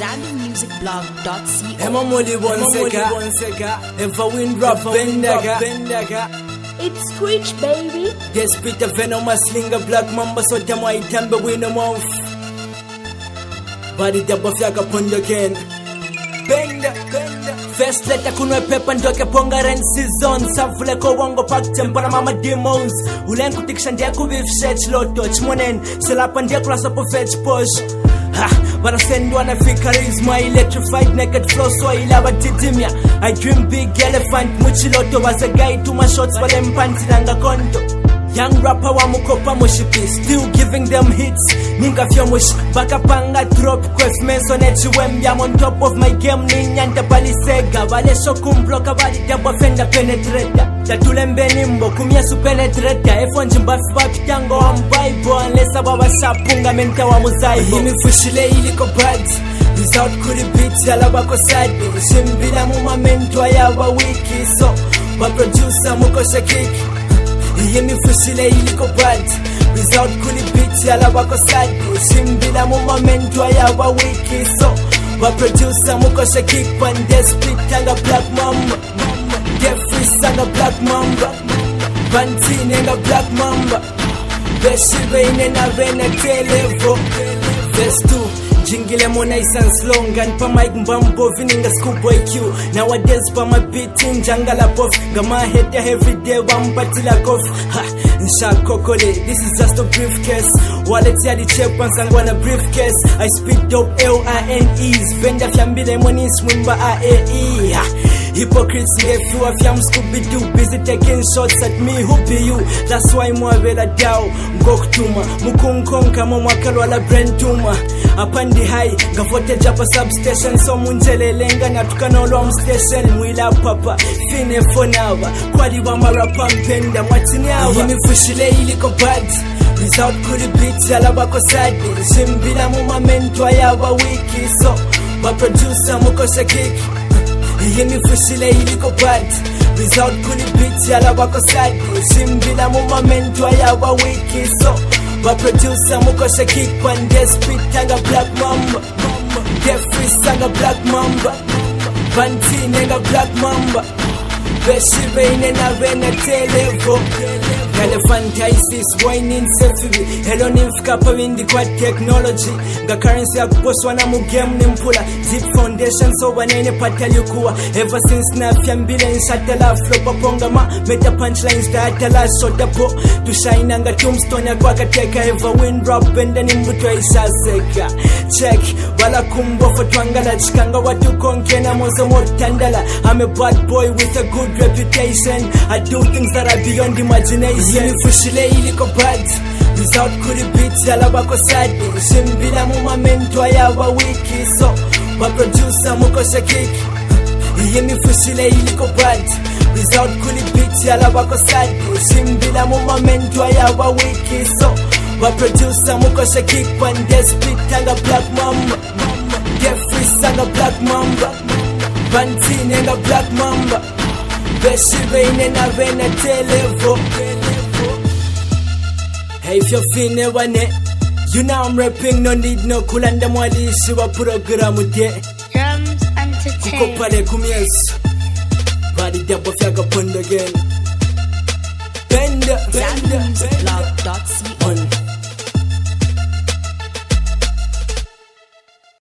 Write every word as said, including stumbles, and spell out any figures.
zambi music blog dot co. Emma Moli Bonseka, Eva Windrop Bendaga. It's Twitch, baby. Yes, Peter Venomous Slinger Black Mamba Sota Mai Tembe Winner Mouth. Body double flag upon the can. Benda, benda. First letter kunwe pepa ndoke ponga ren season. Savule ko wango pak tempana mama demons. Ulen kutikisha ndia kubif sech loto. Chmonen, selapa ndia klasa po fetch push. Ha, but I send one of the charisma, electrified naked flow, so I love a titimia. I dream big elephant, Muchiloto was a guy to my shots for them panty and a condo. Young rapper wa mukopa mushipi, still giving them hits. Ninga fyomush, bakapanga drop, quest menson at you when I'm on top of my game, Ninyanta Palisega, Vale Shokum block a body double fender penetrator. Tatulembe nimbo, kumia su penetrator, F one jimbafi wapi tango wa mbibo, unless ababa sapunga menta wa muzaibo. Himi fushile iliko bad, without kuri beats, alabako sadi, shimbila muma mentwa ya wa wiki, so, wa producer muko shakiki. Yemi fushile iliko bad, without kuli beats yala wako sadi. Shimbila mu momentu ya wa wiki, so wa producer muko shakik pande split tanga Black Mamba. Jeffrey sanga Black Mamba, Bantine nga Black Mamba. Beshi reine na rene televo. Verse two, jingile mona isan slong and pa mic mbambo vininga schoolboy Q. Nowadays pa my beating jangala puff. Gama head every day one batila kof. Ha, nsha kokole, this is just a briefcase. Wallet ya di check once I'm gonna briefcase. I speak dope L I N E's. Venda fyambile money swimba A A E. Ha, hypocrites get few of yam Scooby-Doo. Busy taking shots at me, who be you? That's why mwavela dao. Mgokutuma, mukunkonka mwakalo ala brain tumor. Apandi high, gavote japa substation. So munjelelenga na tukanolo station. Mwila papa, fine fonawa. Kwadi wa marapa mpenda mwatini awa. Yimi fushile iliko bad, without kuri beats alabako sadi. Shimbila muma mentwa ya wa wiki, so wa producer muko shakiki. Yimi fushile iliko bad, without kuri beats alabako sadi. Shimbila muma mentwa ya wa wiki, so wa producer muko shakik pande spit tanga Black Mamba. Jeffrey sanga Black Mamba, Bantine nga Black Mamba. Beshi reine na rene televo. Elephantiasis, whining selfie. Hello nimfika pa windi kwa technology. Nga currency ya kuposwa na mugame nimpula. Deep foundation so wanene patalyukua. Ever since na fyambile nshatala flow paponga ma. Meta punchlines da atala shota po. Tushaina nga tombstone ya kwa kateka. Ever wind drop benda nimbuto isha seka. Check, wala kumbo fotwangala. Chikanga watu konke na mozo motandala. I'm a bad boy with a good reputation. I do things that are beyond imagination. Yimi fushile iliko bad, without kuri beats yala wako sadi. Shimbila muma mentwa ya wa wiki, so wa producer muko shakiki. Yimi fushile iliko bad, without kuri beats yala wako sadi. Shimbila muma mentwa ya wa wiki, so wa producer muko shakiki. Pande split tanga Black Mamba. Jeffrey sanga Black Mamba, Bantine nga Black Mamba. Beshi reine na rene televo. Hey, if you're feeling one, you know I'm rapping, no need no kulanda mwali shiwa programu de. Drums entertainment. Kukopale kumies. Body double flag upon again. Bend, bend, zambi music blog dot co.